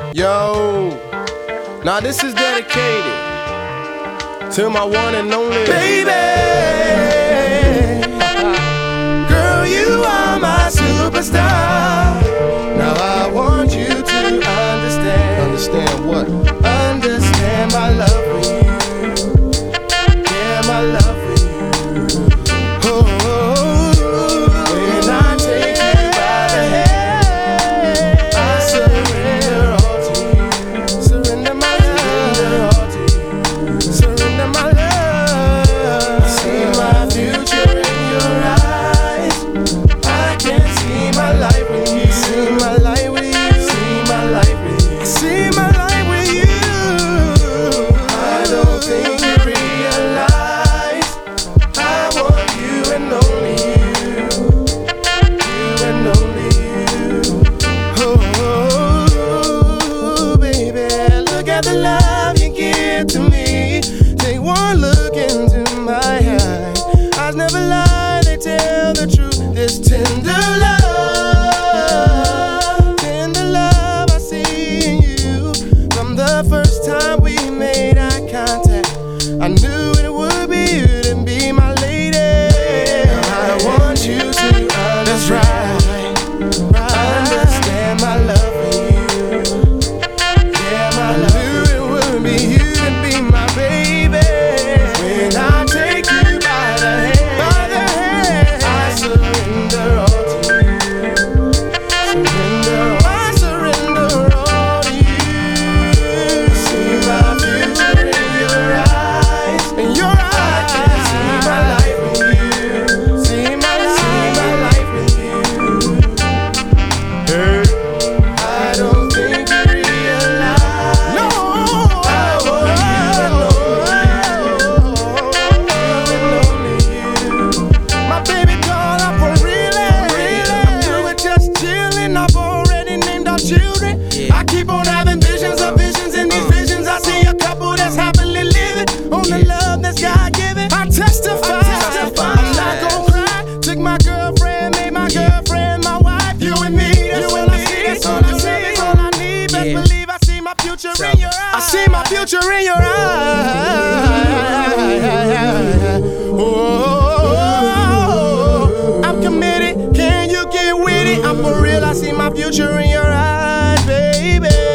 Yo, now this is dedicated to my one and only baby. Girl, you are my superstar. Now I want you to understand. Understand what? Understand my love for you. Yeah, my love for you. Oh, when I take you by the hand, I surrender all to you. Surrender my love to you. Surrender my love. I see my future in your eyes. I can see my life with you. See my life with you. See my life with you. See my life with you. I don't think you realize I want you and only you. You and only you. Oh, baby, look at the love you give to me. Take one look into my eyes. Eyes never lie, they tell the truth. This tender love I see in you. From the first time we made eye contact, I knew it would be you to be my lady. I want you to understand, understand my love for you. Yeah, my love. I knew it would be you to be my baby. When I take you by the hand, I surrender all to you. I surrender all to you. See my future in your eyes. In your eyes, I can see my life with you. See my life with you. Hey, I don't think you realize. No, I want you and only you. My baby doll, I'm for real. You were just chillin'. I've already named our children. I keep on having visions of visions. In these visions, I see a couple that's happily living on the love that's God-given. I testify. I'm not gon' cry. Took my girlfriend, made my girlfriend my wife. You and me, that's all I see. That's all I see. That's all I need. Best believe I see my future in your eyes. I see my future in your eyes. Oh, I'm committed. Can you get with it? I'm for real. I see my future in your eyes, baby.